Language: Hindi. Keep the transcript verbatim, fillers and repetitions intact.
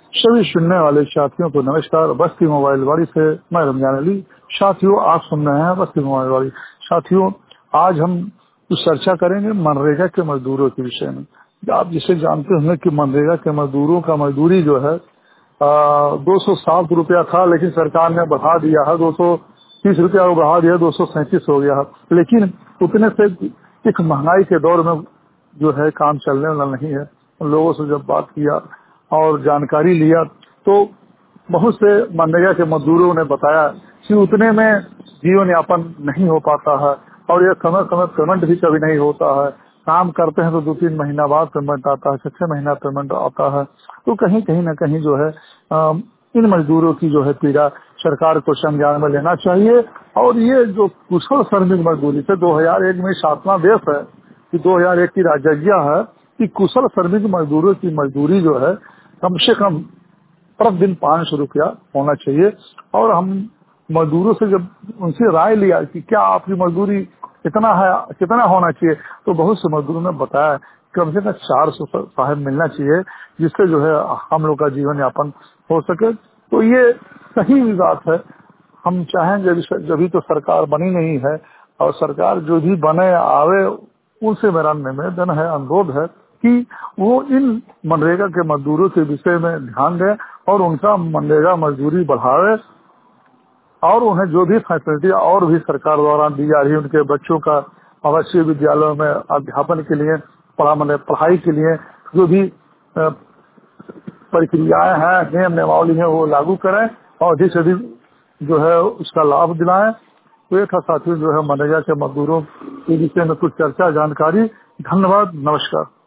सभी सुनने वाले साथियों को नमस्कार। बस्ती मोबाइल वाली से मैं रमजान अली। साथियों, आप सुन रहे हैं बस्ती मोबाइल वाली। साथियों, आज हम कुछ चर्चा करेंगे मनरेगा के मजदूरों के विषय में। आप जिसे जानते होंगे कि मनरेगा के मजदूरों का मजदूरी जो है दो सौ सात रुपया था, लेकिन सरकार ने बढ़ा दिया है, दो सौ तीस रुपया को बढ़ा दिया, दो सौ सैंतीस हो गया है। लेकिन उतने से एक महंगाई के दौर में जो है काम चलने वाला नहीं है। उन लोगों से जब बात किया और जानकारी लिया तो बहुत से मनरेगा के मजदूरों ने बताया कि उतने में जीवन यापन नहीं हो पाता है और यह समय समय पेमेंट भी कभी नहीं होता है। काम करते हैं तो दो तीन महीना बाद पेमेंट आता है, छह छह महीना पेमेंट आता है। तो कहीं कहीं न कहीं जो है आ, इन मजदूरों की जो है पीड़ा सरकार को संज्ञान में लेना चाहिए। और ये जो कुशल श्रमिक मजदूरी से दो हजार एक में सातवां देश है कि दो हजार एक की राज्यज्ञा है कि कुशल श्रमिक मजदूरों की मजदूरी जो है कम से कम प्रतिदिन पाँच सौ रुपया होना चाहिए। और हम मजदूरों से जब उनसे राय लिया कि क्या आपकी मजदूरी कितना है, कितना होना चाहिए, तो बहुत से मजदूरों ने बताया कम से कम चार सौ साहब मिलना चाहिए, जिससे जो है हम लोग का जीवन यापन हो सके। तो ये सही बात है। हम चाहेंगे, जब तो सरकार बनी नहीं है, और सरकार जो भी बने आवे उनसे मेरा निवेदन है, अनुरोध है कि वो इन मनरेगा के मजदूरों के विषय में ध्यान दें और उनका मनरेगा मजदूरी बढ़ावे। और उन्हें जो भी फैसिलिटी और भी सरकार द्वारा दी जा रही है, उनके बच्चों का आवासीय विद्यालयों में अध्यापन के लिए, पढ़ा मैंने पढ़ाई के लिए जो भी प्रक्रियाएं हैं, नियम नियमावली है, वो लागू करें और अधिक से अधिक जो है उसका लाभ दिलाएं। तो ये था साथियों जो है मनरेगा के मजदूरों के विषय में कुछ चर्चा, जानकारी। धन्यवाद, नमस्कार।